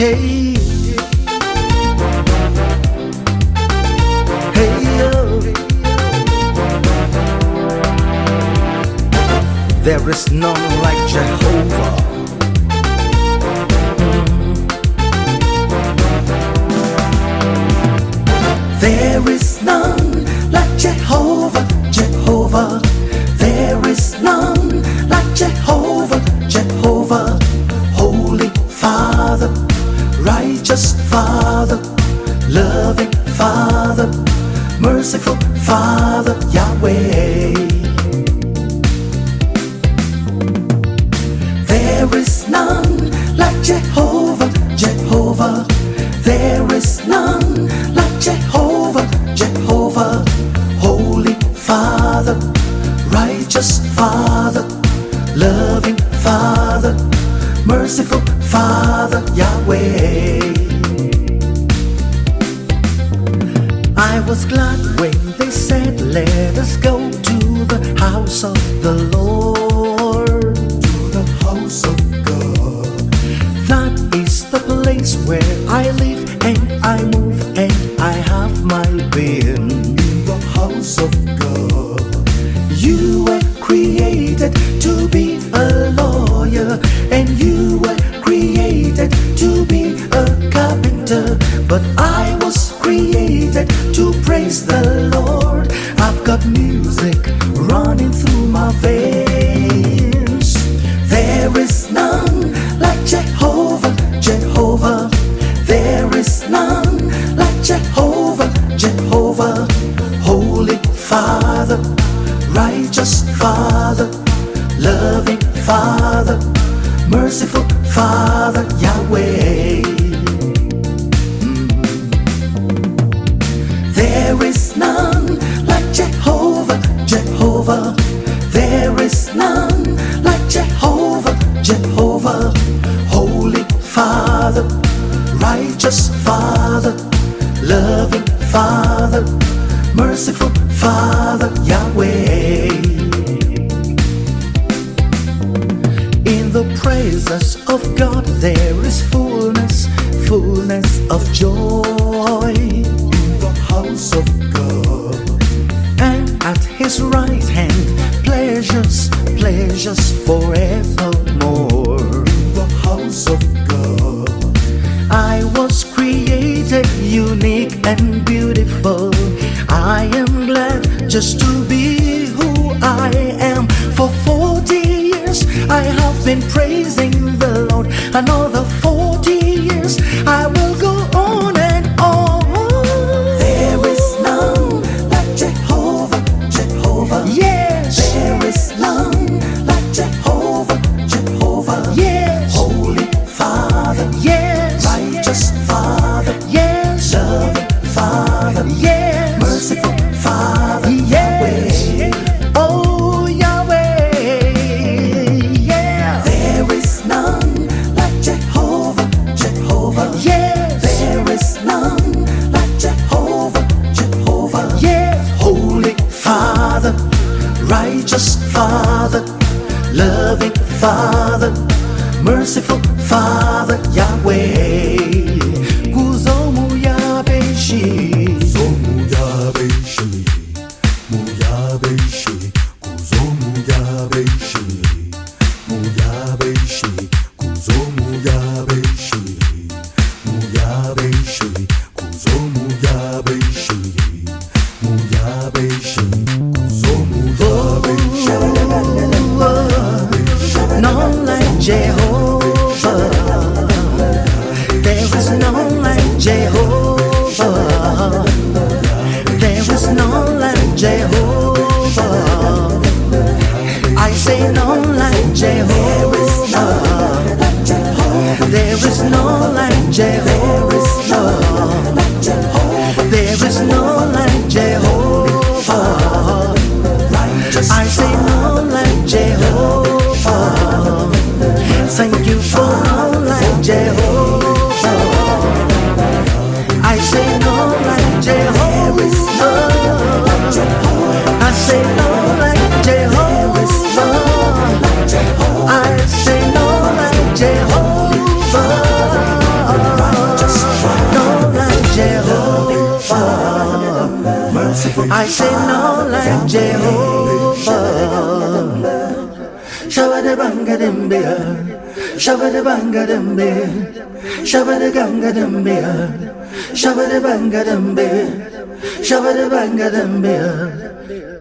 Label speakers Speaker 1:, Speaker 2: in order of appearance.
Speaker 1: Hey, hey, yo. There is none like Jehovah. There is none like Jehovah, Jehovah. There is none like Jehovah, Jehovah. Holy Father, righteous Father, loving Father, merciful Father, Yahweh. There is none like Jehovah, Jehovah. There is none like Jehovah, Jehovah. Holy Father, righteous Father, loving Father, merciful Father, Yahweh. I was glad when they said, let us go to the house of the Lord. To the house of God. That is the place where I live and I move and I have my being. In the house of God. You were created to be a lawyer, and you were created to be a carpenter, but I was created to praise the Lord. I've got music running through my veins. There is none like Jehovah, Jehovah. There is none like Jehovah, Jehovah. Holy Father, righteous Father, loving Father, merciful Father, Yahweh. There is none like Jehovah, Jehovah. There is none like Jehovah, Jehovah. Holy Father, righteous Father, loving Father, merciful Father, Yahweh. In the praises of God there is fullness, fullness of joy. In the house of God. And at His right hand pleasures, pleasures forevermore. In the house of God. I was created unique and beautiful. I am glad just to be who I am. For 40 years I have been praising the Lord. Another 40 years I will go on and on. There is none like Jehovah, Jehovah. Yes. There is none like Jehovah, Jehovah. Yes. Holy Father. Yes. Righteous Father. Yes. Loving Father. Yes. Merciful Father. Yes. Yahweh. Oh Yahweh. Yeah. There is none like Jehovah, Jehovah. Yes. There is none like Jehovah, Jehovah. Yes. Holy Father, righteous Father, loving Father, merciful Father, Yahweh. Kuzomu Yabeshi.
Speaker 2: Kuzomu Yabeshi, Mu Yabeshi, Kuzomu Yabeshi, Mu Yabeshi, Kuzomu Yabeshi, Mu Yabeshi, Kuzomu Yabeshi, Mu Yabeshi, Kuzomu Yabeshi.
Speaker 1: None like Jehovah. There is none like Jehovah. There is none like Jehovah. I say none like Jehovah. There is none like Jehovah. There is none like Jehovah. I say none like Jehovah. Thank you for none like Jehovah. I say none like Jehovah. I say none like Jehovah. I say none like Jehovah. I say no like Jehovah. Shabba-da-banga-dum-bia, shabba-da-banga-dum-bia, shabba-da-ganga-dum-bia, shabba-da-banga-dum-bia, shabba-da-banga-dum-bia.